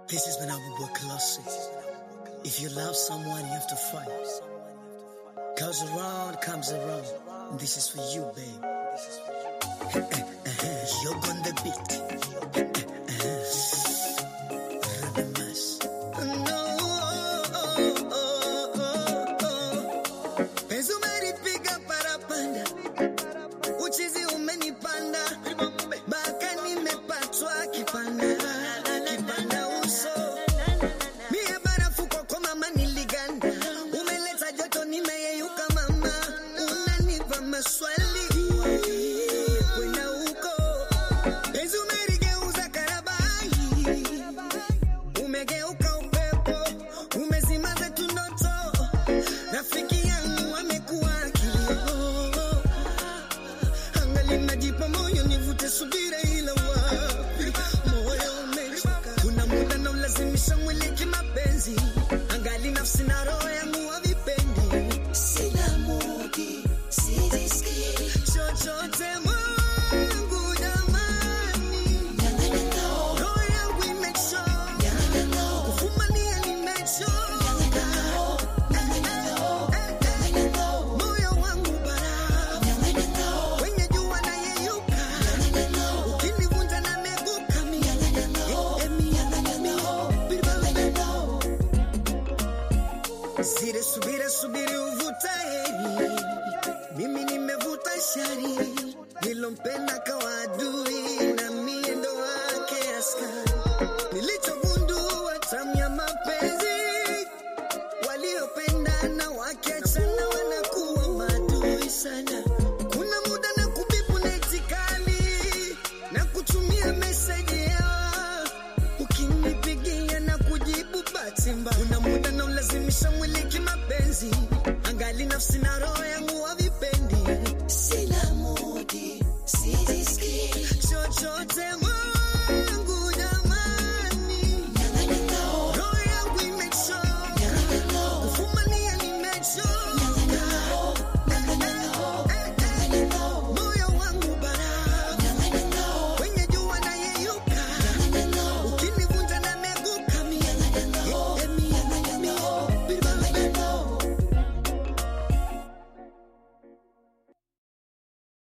This is Manabu Classic. If you love someone, you have to fight. Goes around, comes around. And this is for you, babe. You're on the beat. Radamas. No. Penzi umenipiga parapanda. Uchizi umenipanda. Baka nimepatwa kipanda. Subira ila wapi moyo umechoka, kuna muda na ulazimisha mwili kimapenzi, angali nafsi na roho yangu havipendi, sina mudi sijiski chochote Mungu jamani, roho yangu imechoka, kufumania nimechoka, moyo wangu bara kwenye jua na yeyuka, zile subiri uvuta heri, mimi nimevuta shari, nilompenda kawa adui na mie ndo wake askari, nilichogundua tamu ya mapenzi, waliopendana wakiachana wanakuwa maadui sana, kuna muda na kubipu netikali na kutumia meseji yao, ukinipigia na kujibu bahati mbaya, kuna muda na ulazimisha mwili kimapenzi, angali nafsi na roho